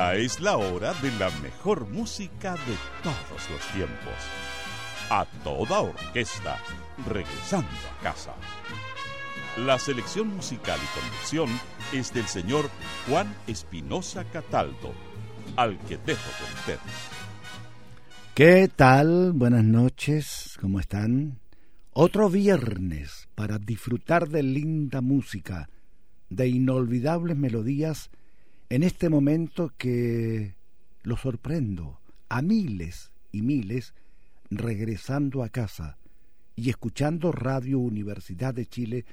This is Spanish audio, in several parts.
Ya es la hora de la mejor música de todos los tiempos. A toda orquesta, regresando a casa. La selección musical y conducción es del señor Juan Espinosa Cataldo, al que dejo con usted. ¿Qué tal? Buenas noches, ¿cómo están? Otro viernes para disfrutar de linda música, de inolvidables melodías, en este momento que lo sorprendo a miles y miles regresando a casa y escuchando Radio Universidad de Chile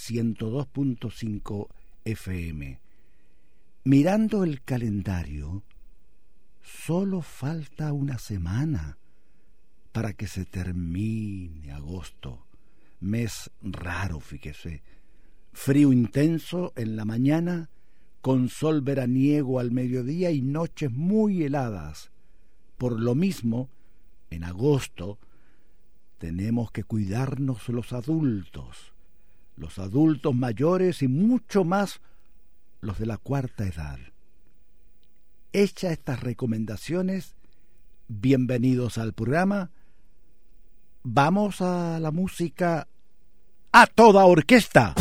102.5 FM. Mirando el calendario, solo falta una semana para que se termine agosto, mes raro, fíjese, frío intenso en la mañana, con sol veraniego al mediodía y noches muy heladas. Por lo mismo, en agosto tenemos que cuidarnos los adultos mayores y mucho más los de la cuarta edad. Hechas estas recomendaciones, bienvenidos al programa. Vamos a la música a toda orquesta.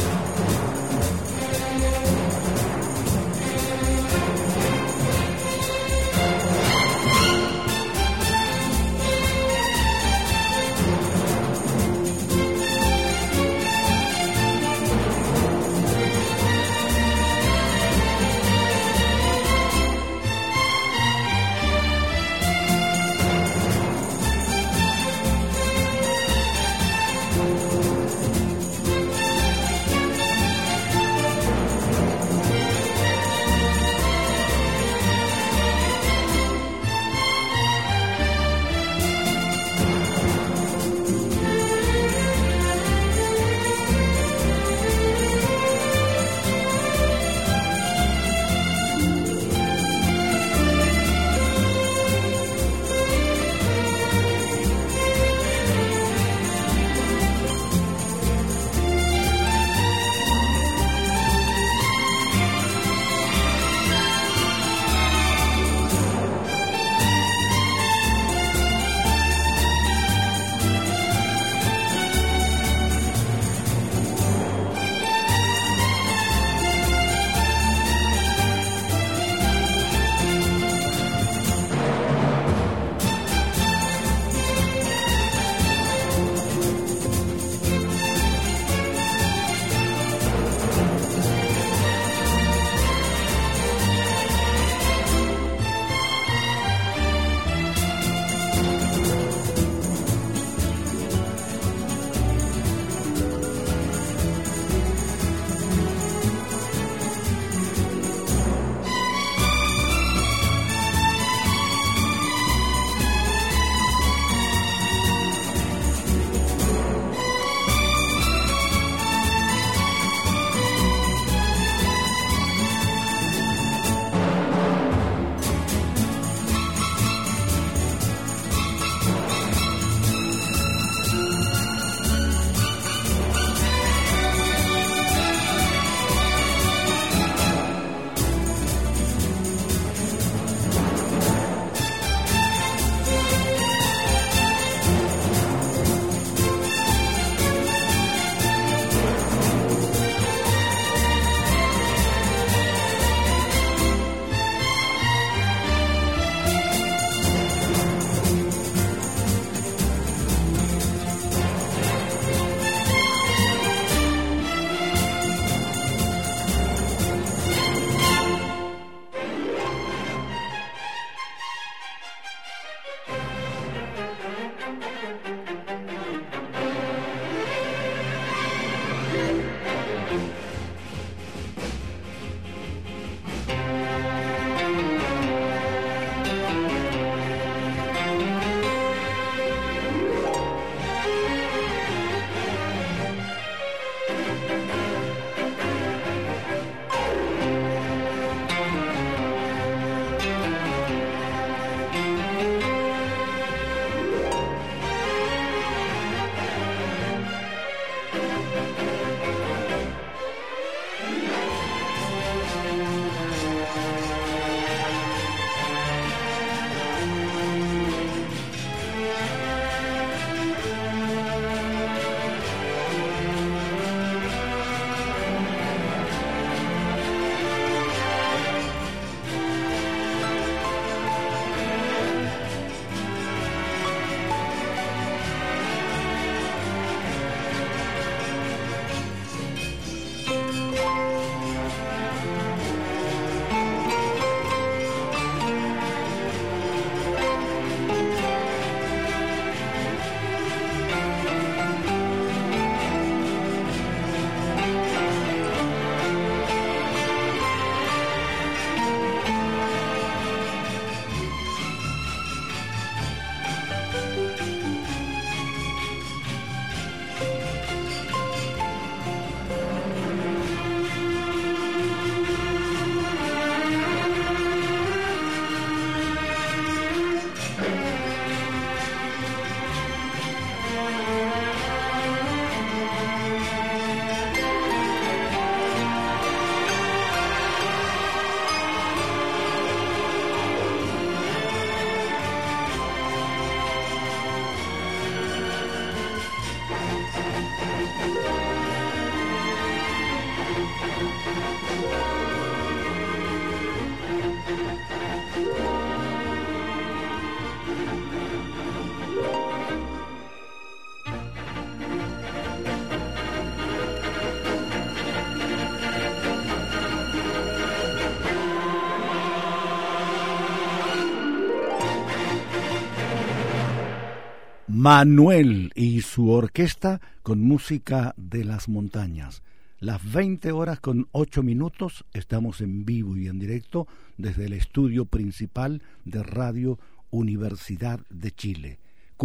Manuel y su orquesta con música de las montañas. Las 20 horas con 8 minutos, estamos en vivo y en directo desde el estudio principal de Radio Universidad de Chile.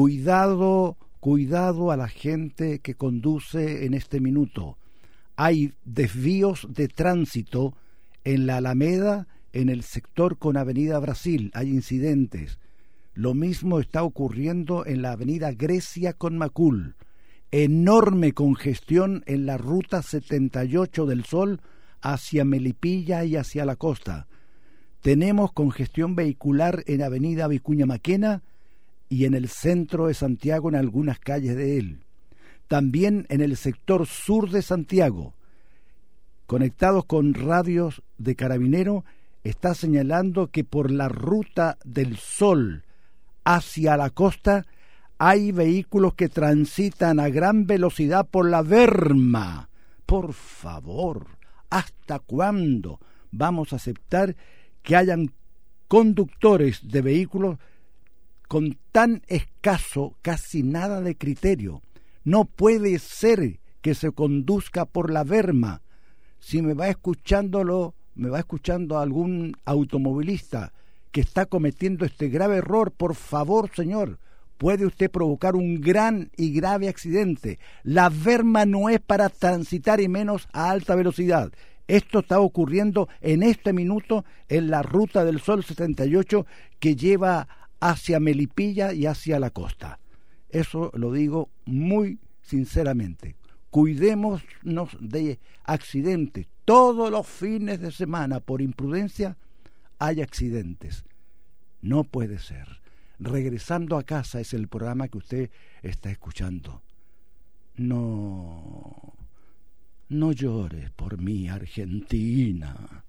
Cuidado a la gente que conduce en este minuto. Hay desvíos de tránsito en la Alameda, en el sector con Avenida Brasil, hay incidentes. Lo mismo está ocurriendo en la avenida Grecia con Macul. Enorme congestión en la ruta 78 del Sol hacia Melipilla y hacia la costa. Tenemos congestión vehicular en avenida Vicuña Maquena y en el centro de Santiago en algunas calles de él. También en el sector sur de Santiago. Conectados con radios de Carabinero, está señalando que por la ruta del Sol hacia la costa hay vehículos que transitan a gran velocidad por la berma. Por favor, ¿hasta cuándo vamos a aceptar que hayan conductores de vehículos con tan escaso, casi nada de criterio? No puede ser que se conduzca por la berma. Si me va escuchando algún automovilista que está cometiendo este grave error, por favor, señor, puede usted provocar un gran y grave accidente. La berma no es para transitar y menos a alta velocidad. Esto está ocurriendo en este minuto en la ruta del Sol 78 que lleva hacia Melipilla y hacia la costa. Eso lo digo muy sinceramente. Cuidémonos de accidentes. Todos los fines de semana, por imprudencia, hay accidentes. No puede ser. Regresando a casa es el programa que usted está escuchando. No llores por mí, Argentina.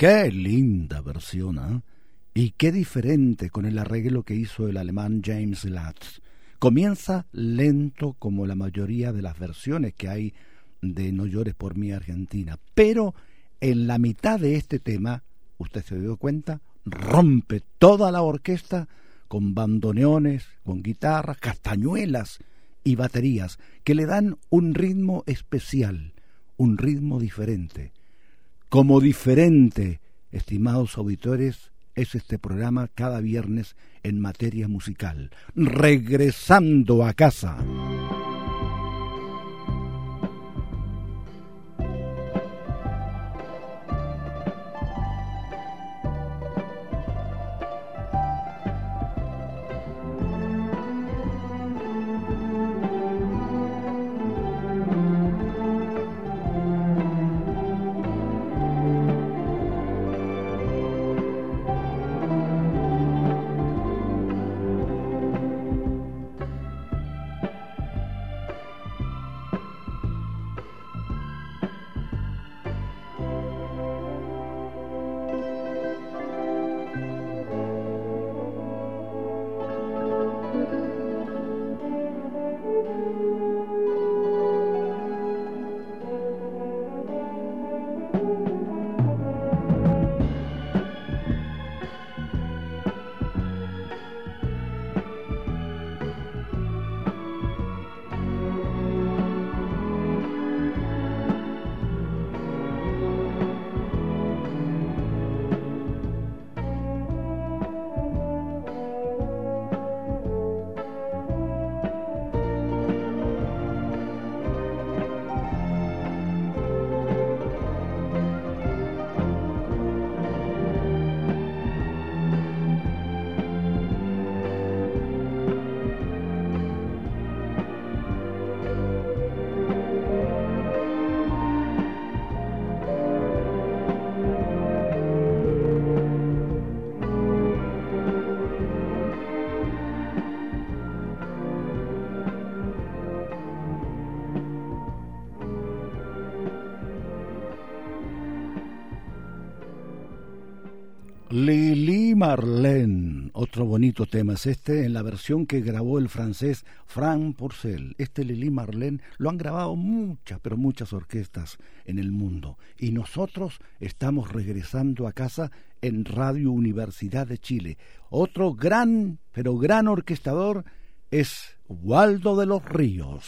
Qué linda versión, ¿eh? Y qué diferente con el arreglo que hizo el alemán James Latz. Comienza lento como la mayoría de las versiones que hay de No llores por mí Argentina, pero en la mitad de este tema, usted se dio cuenta, rompe toda la orquesta con bandoneones, con guitarras, castañuelas y baterías que le dan un ritmo especial, un ritmo diferente. Como diferente, estimados auditores, es este programa cada viernes en materia musical. Regresando a casa. Lili Marlene, otro bonito tema es este, en la versión que grabó el francés Frank Purcell. Este Lili Marlene lo han grabado muchas, pero muchas orquestas en el mundo. Y nosotros estamos regresando a casa en Radio Universidad de Chile. Otro gran, pero gran orquestador es Waldo de los Ríos.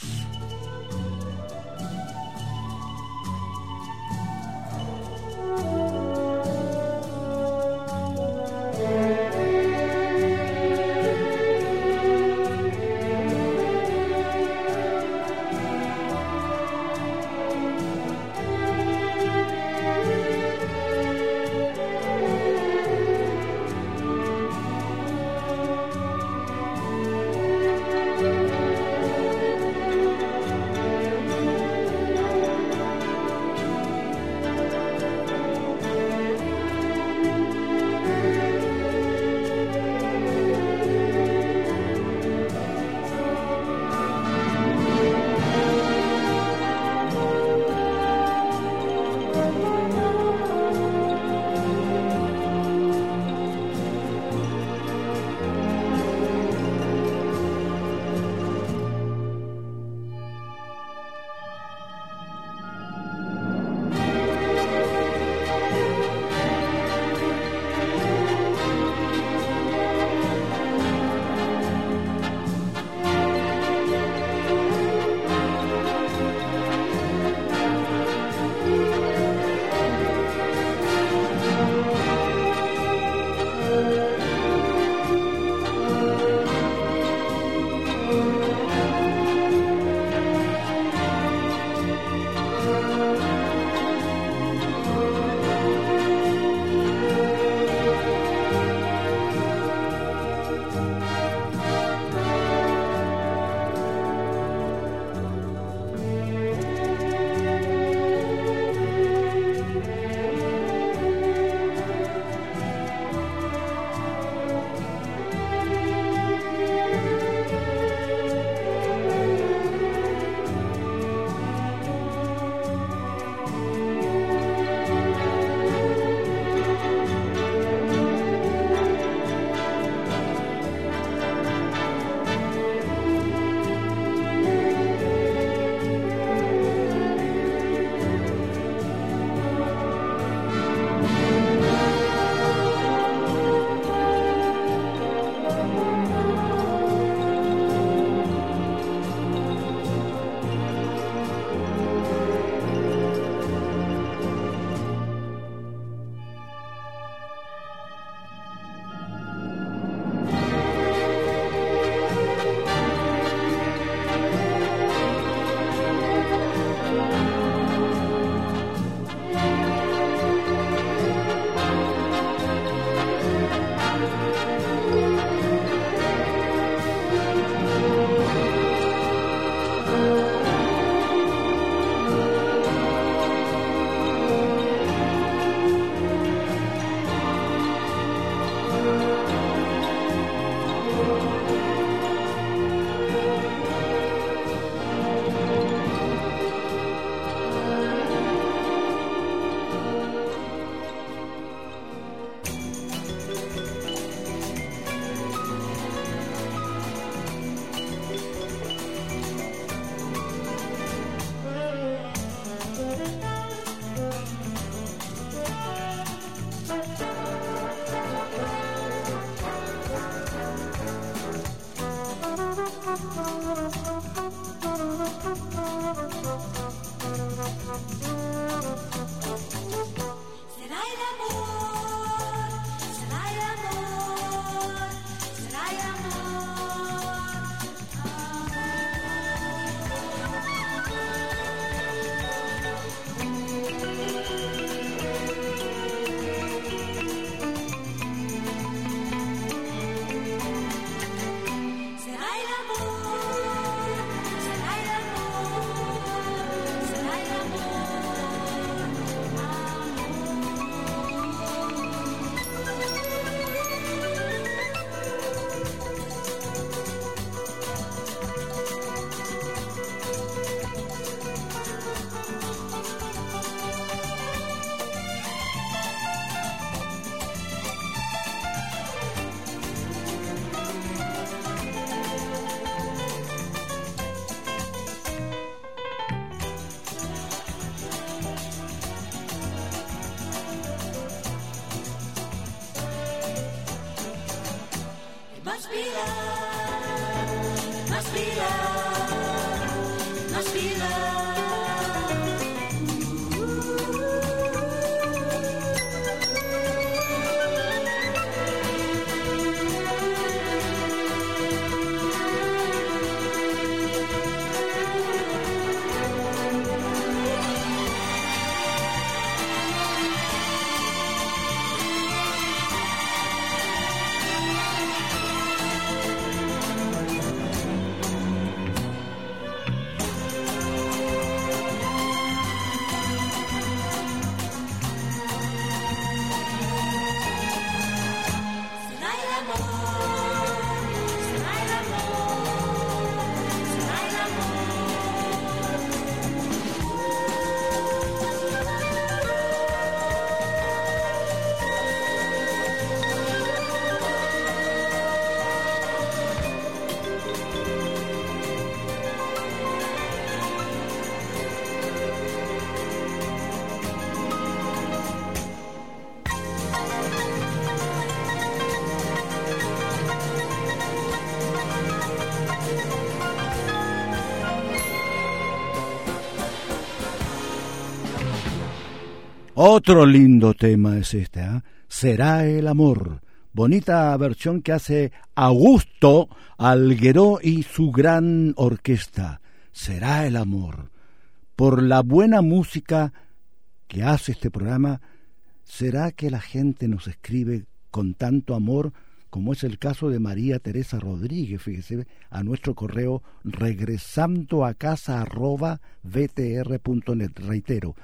Otro lindo tema es este, ¿eh? Será el amor. Bonita versión que hace Augusto Algueró y su gran orquesta. Será el amor. Por la buena música que hace este programa, ¿será que la gente nos escribe con tanto amor como es el caso de María Teresa Rodríguez? Fíjese, a nuestro correo regresandoacasa@vtr.net. Reitero,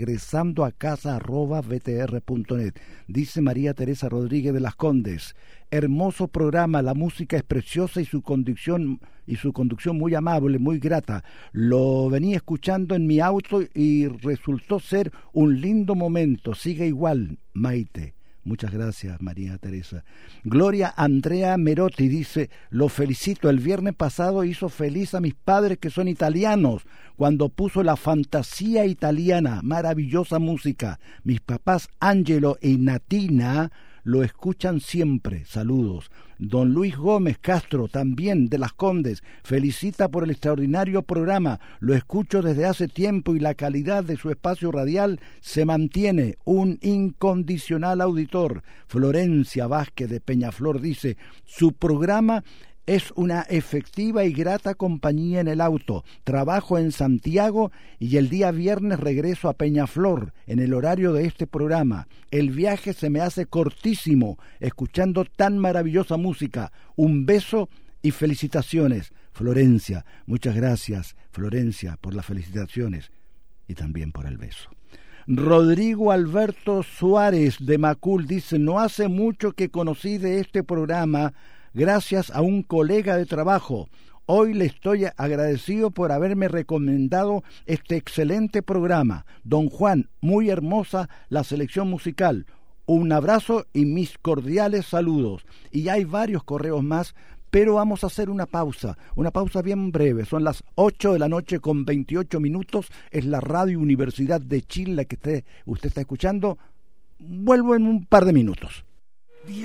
regresandoacasa@vtr.net. Dice María Teresa Rodríguez de Las Condes: hermoso programa, la música es preciosa y su conducción muy amable, muy grata. Lo venía escuchando en mi auto y resultó ser un lindo momento. Sigue igual, Maite. Muchas gracias, María Teresa. Gloria Andrea Merotti dice: lo felicito, el viernes pasado hizo feliz a mis padres que son italianos cuando puso la fantasía italiana, maravillosa música. Mis papás Angelo y Natina lo escuchan siempre. Saludos. Don Luis Gómez Castro, también de Las Condes, felicita por el extraordinario programa. Lo escucho desde hace tiempo y la calidad de su espacio radial se mantiene. Un incondicional auditor. Florencia Vázquez de Peñaflor dice: su programa es una efectiva y grata compañía en el auto. Trabajo en Santiago y el día viernes regreso a Peñaflor en el horario de este programa. El viaje se me hace cortísimo escuchando tan maravillosa música. Un beso y felicitaciones. Florencia, muchas gracias, Florencia, por las felicitaciones y también por el beso. Rodrigo Alberto Suárez de Macul dice: no hace mucho que conocí de este programa gracias a un colega de trabajo. Hoy le estoy agradecido por haberme recomendado este excelente programa. Don Juan, muy hermosa la selección musical. Un abrazo y mis cordiales saludos. Y hay varios correos más, pero vamos a hacer una pausa bien breve. Son las 8 de la noche con 28 minutos. Es la Radio Universidad de Chile que usted está escuchando. Vuelvo en un par de minutos. Bien.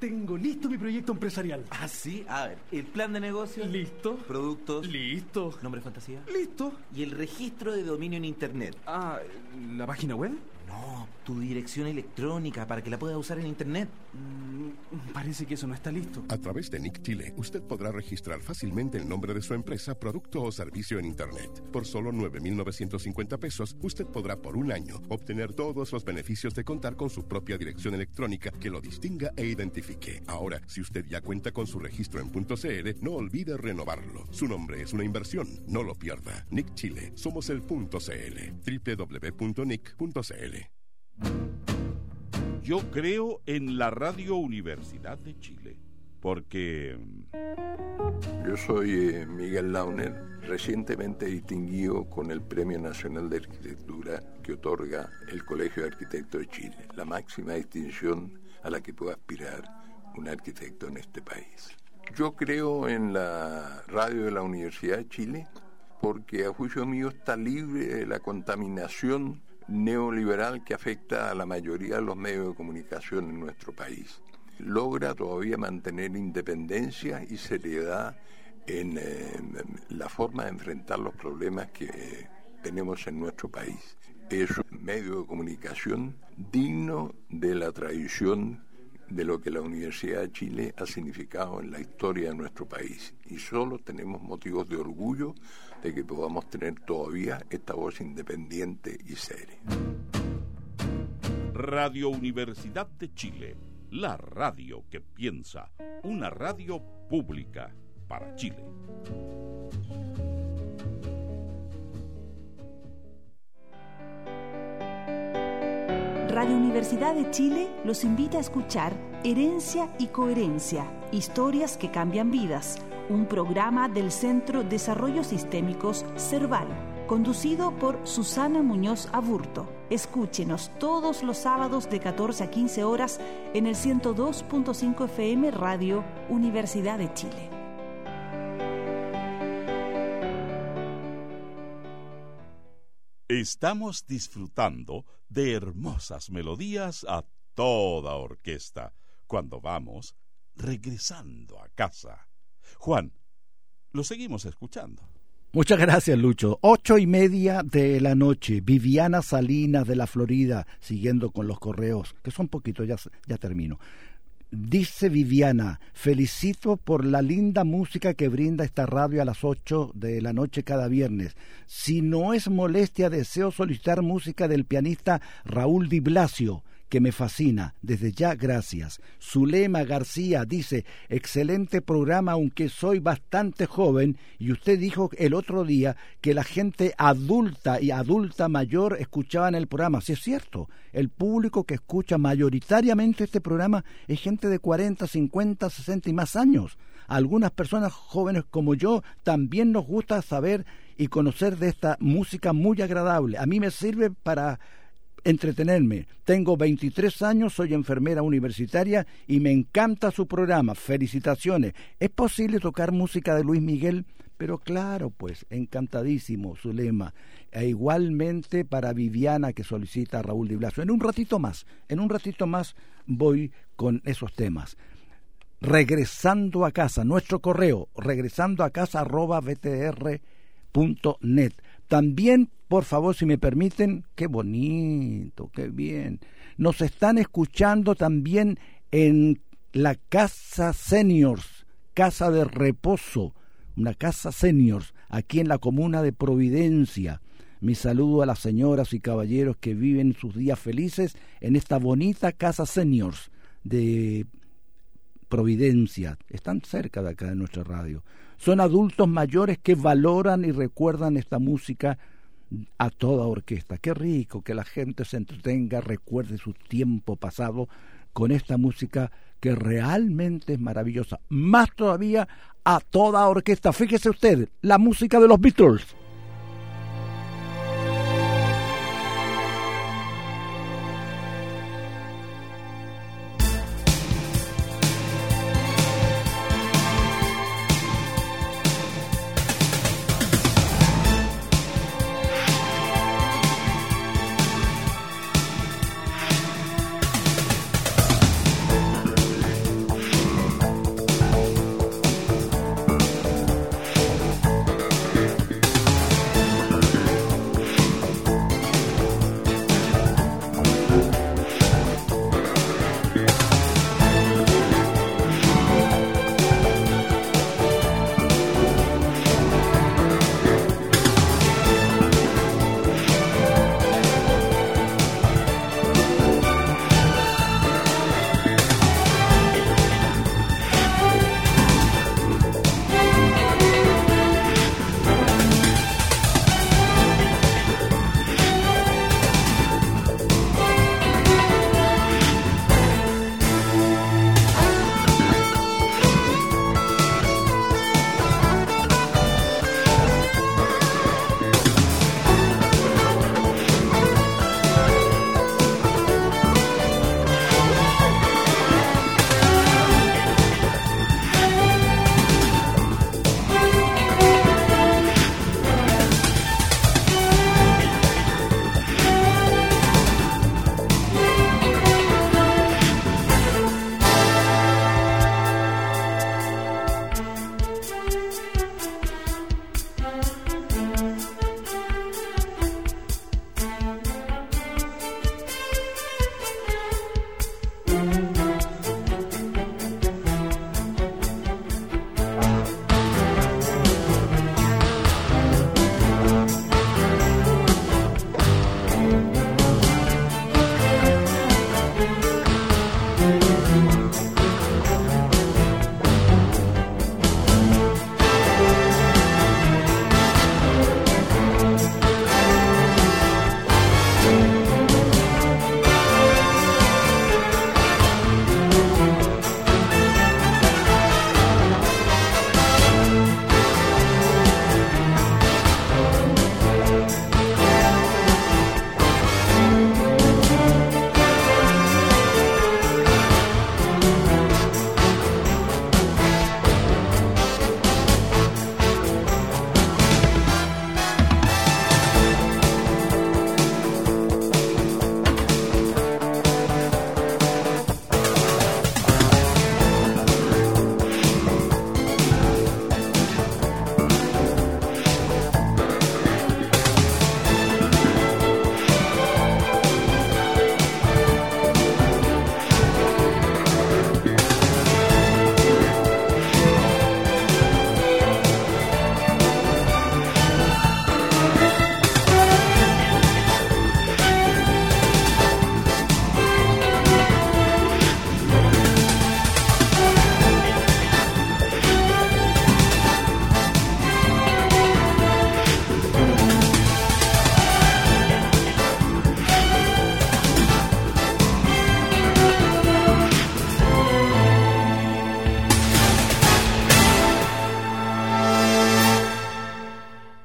Tengo listo mi proyecto empresarial. Ah, sí. A ver, el plan de negocio. Listo. Productos. Listo. Nombre fantasía. Listo. Y el registro de dominio en internet. Ah, ¿la página web? No, tu dirección electrónica para que la puedas usar en internet. Parece que eso no está listo. A través de Nick Chile, usted podrá registrar fácilmente el nombre de su empresa, producto o servicio en internet. Por solo 9,950 pesos, usted podrá por un año obtener todos los beneficios de contar con su propia dirección electrónica que lo distinga e identifique. Ahora, si usted ya cuenta con su registro en .cl, no olvide renovarlo. Su nombre es una inversión, no lo pierda. Nick Chile, somos el .cl. www.nick.cl. Yo creo en la Radio Universidad de Chile, porque... Yo soy Miguel Launer, recientemente distinguido con el Premio Nacional de Arquitectura que otorga el Colegio de Arquitectos de Chile, la máxima distinción a la que puede aspirar un arquitecto en este país. Yo creo en la radio de la Universidad de Chile porque a juicio mío está libre de la contaminación neoliberal que afecta a la mayoría de los medios de comunicación en nuestro país. Logra todavía mantener independencia y seriedad en la forma de enfrentar los problemas que tenemos en nuestro país. Es un medio de comunicación digno de la tradición de lo que la Universidad de Chile ha significado en la historia de nuestro país. Y solo tenemos motivos de orgullo de que podamos tener todavía esta voz independiente y seria. Radio Universidad de Chile, la radio que piensa, una radio pública para Chile. Radio Universidad de Chile los invita a escuchar Herencia y Coherencia, historias que cambian vidas, un programa del Centro Desarrollos Sistémicos CERVAL, conducido por Susana Muñoz Aburto. Escúchenos todos los sábados de 14 a 15 horas en el 102.5 FM Radio Universidad de Chile. Estamos disfrutando de hermosas melodías a toda orquesta cuando vamos regresando a casa. Juan, lo seguimos escuchando. Muchas gracias, Lucho. 8:30 de la noche. Viviana Salinas de la Florida, siguiendo con los correos, que son poquitos, ya termino. Dice Viviana: felicito por la linda música que brinda esta radio a las 8 de la noche cada viernes. Si no es molestia, deseo solicitar música del pianista Raúl Di Blasio, que me fascina. Desde ya, gracias. Zulema García dice: excelente programa, aunque soy bastante joven, y usted dijo el otro día que la gente adulta y adulta mayor escuchaban el programa. Sí, es cierto. El público que escucha mayoritariamente este programa es gente de 40, 50, 60 y más años. A algunas personas jóvenes como yo también nos gusta saber y conocer de esta música muy agradable. A mí me sirve para entretenerme. Tengo 23 años, soy enfermera universitaria y me encanta su programa. Felicitaciones. ¿Es posible tocar música de Luis Miguel? Pero claro, pues, encantadísimo, Zulema. E igualmente para Viviana, que solicita a Raúl Di Blasio. En un ratito más voy con esos temas. Regresando a casa, nuestro correo, regresandoacasa@btr.net. También, por favor, si me permiten, qué bonito, qué bien. Nos están escuchando también en la Casa Seniors, Casa de Reposo, una Casa Seniors, aquí en la comuna de Providencia. Mi saludo a las señoras y caballeros que viven sus días felices en esta bonita Casa Seniors de Providencia. Están cerca de acá de nuestra radio. Son adultos mayores que valoran y recuerdan esta música a toda orquesta. Qué rico que la gente se entretenga, recuerde su tiempo pasado con esta música que realmente es maravillosa. Más todavía a toda orquesta. Fíjese usted, la música de los Beatles.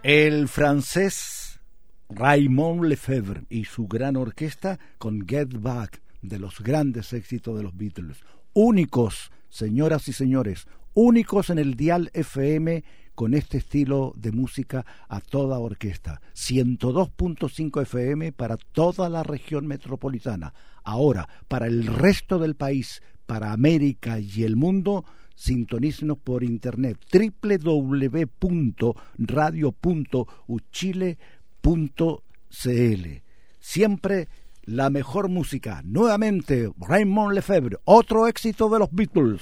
El francés Raymond Lefebvre y su gran orquesta con Get Back, de los grandes éxitos de los Beatles. Únicos, señoras y señores, únicos en el dial FM con este estilo de música a toda orquesta. 102.5 FM para toda la región metropolitana. Ahora, para el resto del país, para América y el mundo, sintonícenos por internet www.radio.uchile.cl. Siempre la mejor música. Nuevamente, Raymond Lefebvre, otro éxito de los Beatles.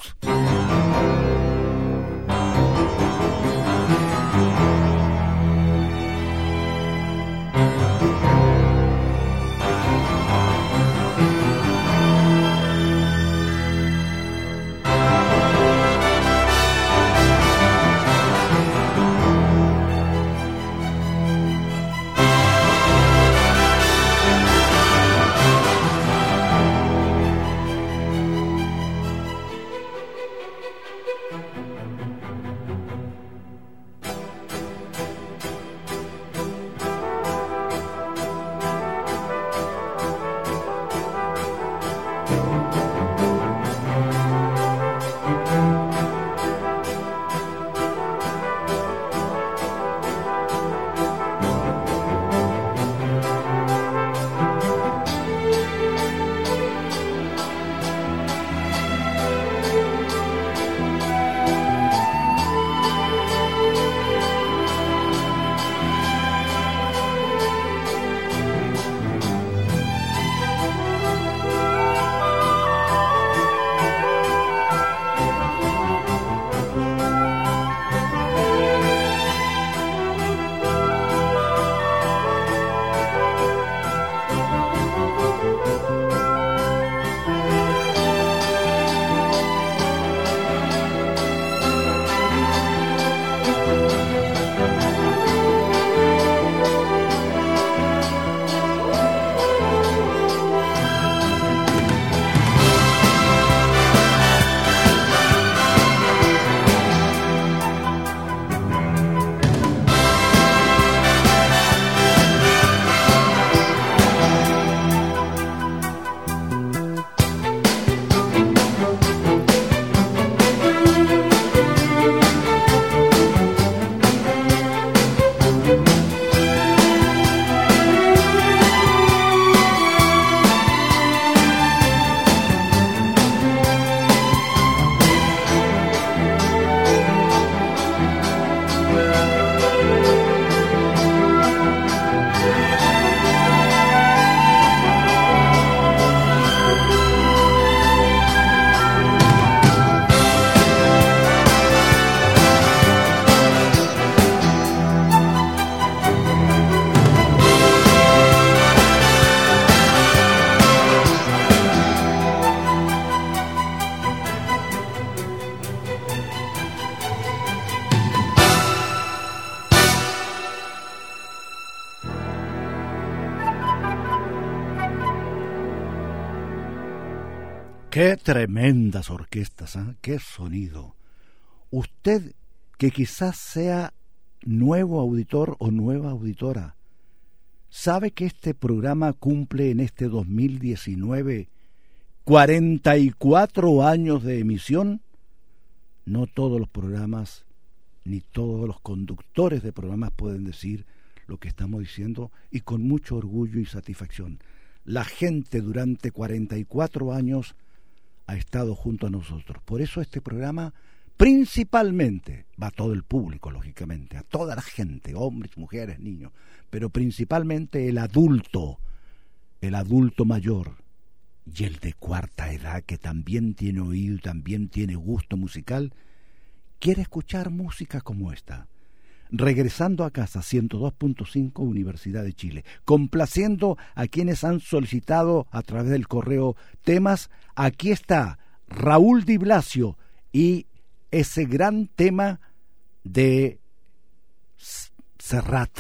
Qué tremendas orquestas, ¿eh? Qué sonido. Usted, que quizás sea nuevo auditor o nueva auditora, ¿sabe que este programa cumple en este 2019 44 años de emisión? No todos los programas, ni todos los conductores de programas pueden decir lo que estamos diciendo, y con mucho orgullo y satisfacción. La gente durante 44 años ha estado junto a nosotros. Por eso este programa principalmente va a todo el público, lógicamente, a toda la gente, hombres, mujeres, niños, pero principalmente el adulto mayor y el de cuarta edad, que también tiene oído y también tiene gusto musical, quiere escuchar música como esta. Regresando a casa, 102.5 Universidad de Chile, complaciendo a quienes han solicitado a través del correo temas. Aquí está Raúl Di Blasio y ese gran tema de Serrat.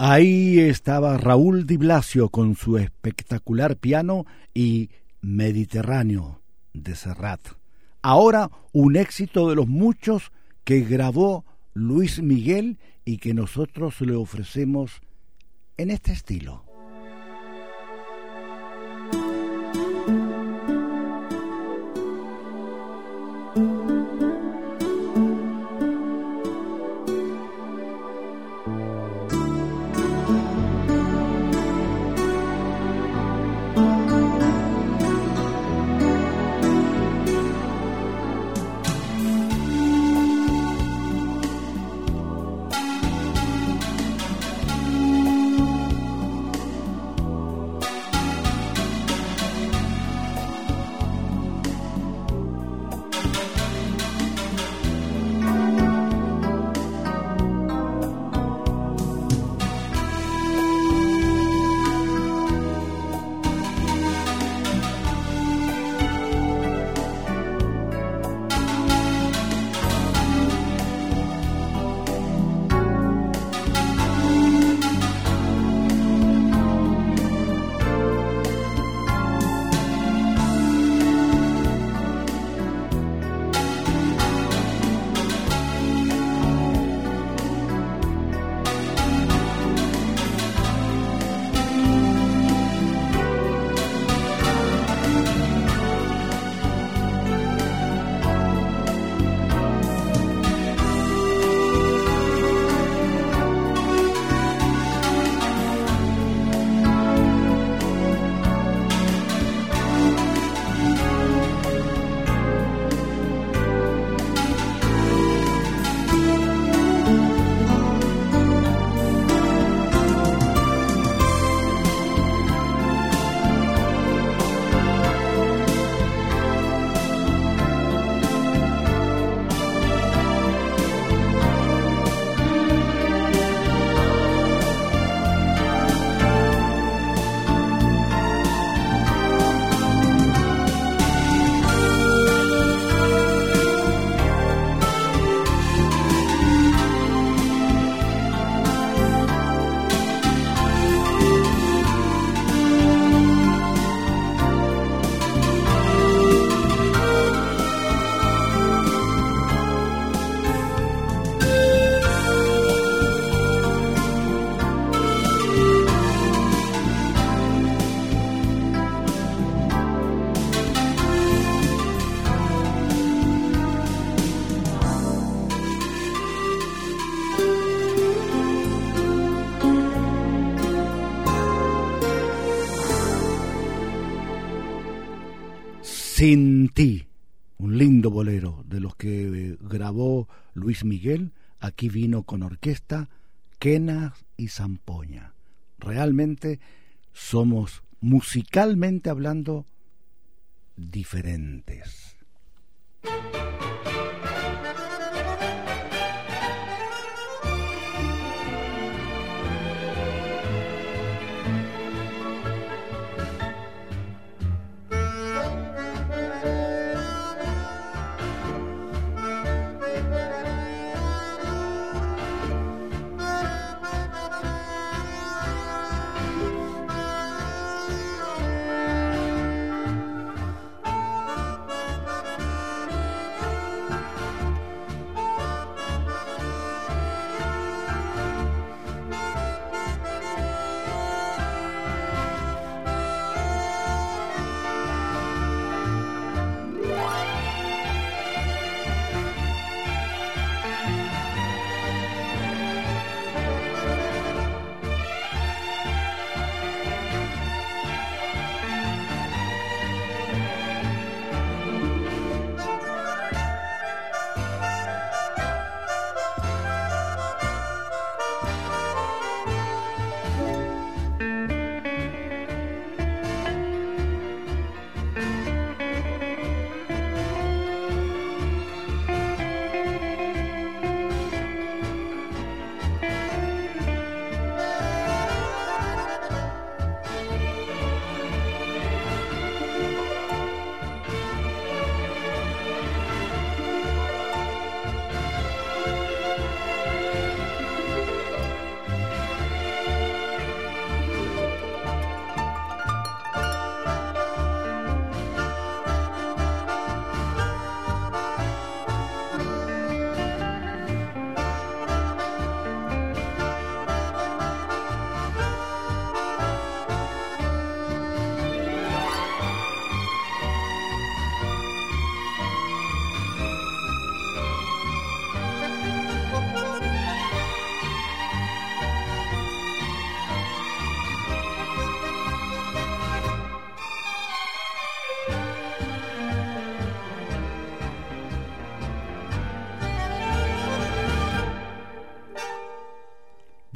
Ahí estaba Raúl Di Blasio con su espectacular piano y Mediterráneo de Serrat. Ahora un éxito de los muchos que grabó Luis Miguel y que nosotros le ofrecemos en este estilo. Sin ti, un lindo bolero de los que grabó Luis Miguel. Aquí vino con orquesta Quena y Zampoña. Realmente somos, musicalmente hablando, diferentes.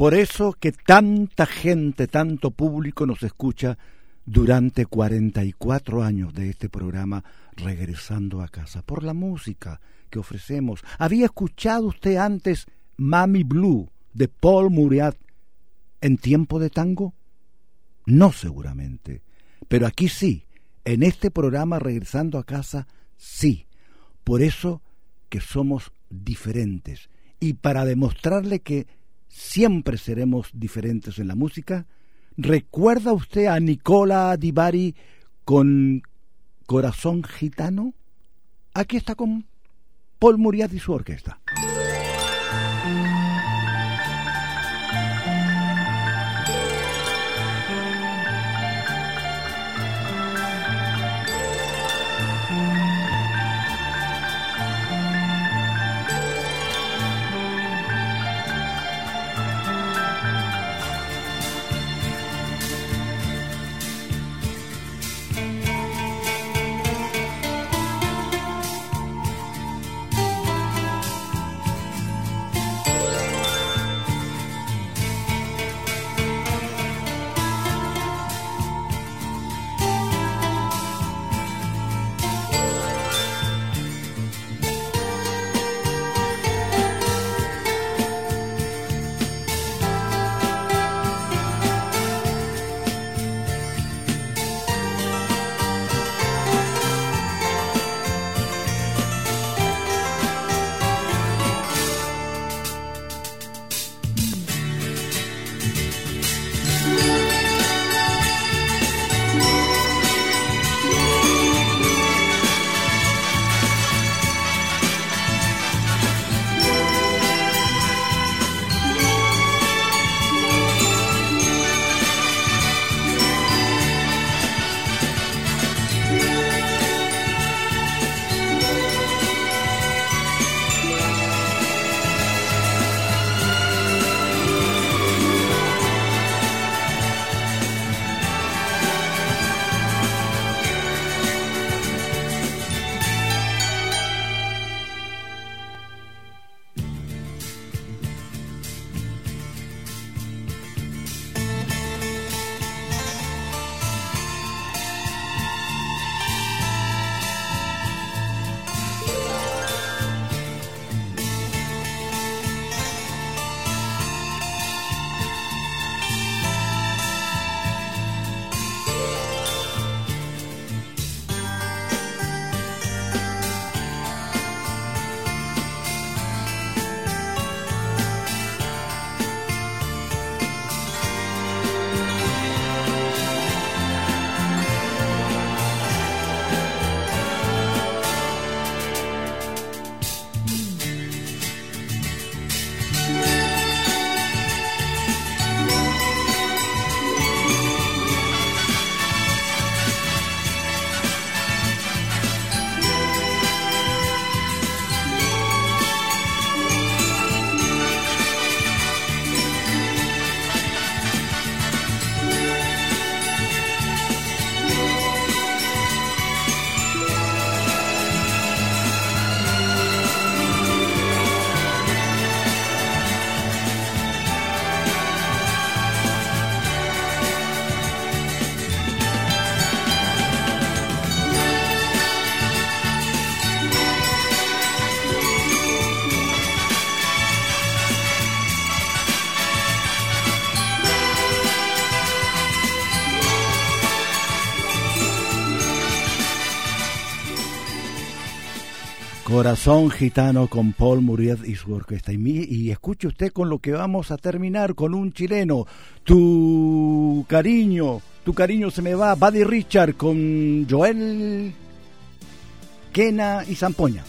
Por eso que tanta gente, tanto público nos escucha durante 44 años de este programa Regresando a Casa, por la música que ofrecemos. ¿Había escuchado usted antes Mami Blue de Paul Muriat en tiempo de tango? No seguramente, pero aquí sí, en este programa Regresando a Casa, sí. Por eso que somos diferentes. Y para demostrarle que siempre seremos diferentes en la música, ¿recuerda usted a Nicola Di Bari con Corazón Gitano? Aquí está con Paul Muriat y su orquesta. Corazón Gitano con Paul Muriat y su orquesta. Y escuche usted con lo que vamos a terminar, con un chileno. Tu cariño se me va. Buddy Richard con Joel, Quena y Zampoña.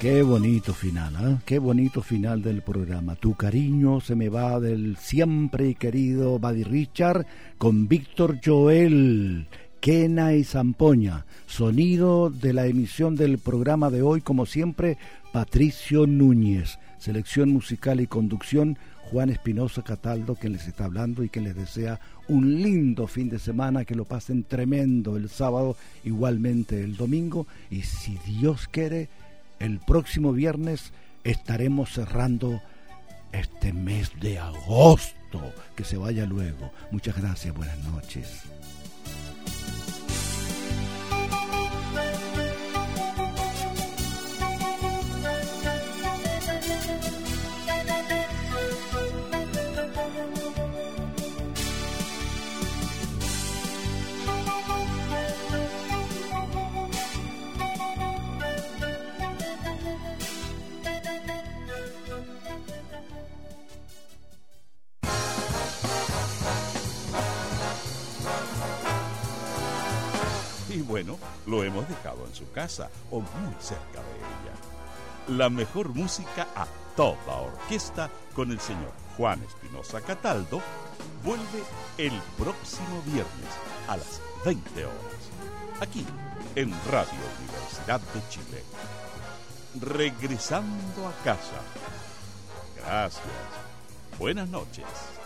Qué bonito final, ¿eh? Qué bonito final del programa. Tu cariño se me va del siempre querido Buddy Richard con Víctor Joel, Quena y Zampoña. Sonido de la emisión del programa de hoy, como siempre, Patricio Núñez. Selección musical y conducción, Juan Espinosa Cataldo, quien les está hablando y quien les desea un lindo fin de semana, que lo pasen tremendo el sábado, igualmente el domingo, y si Dios quiere, el próximo viernes estaremos cerrando este mes de agosto. Que se vaya luego. Muchas gracias, buenas noches. Bueno, lo hemos dejado en su casa o muy cerca de ella. La mejor música a toda orquesta con el señor Juan Espinosa Cataldo vuelve el próximo viernes a las 20 horas, aquí en Radio Universidad de Chile. Regresando a casa. Gracias. Buenas noches.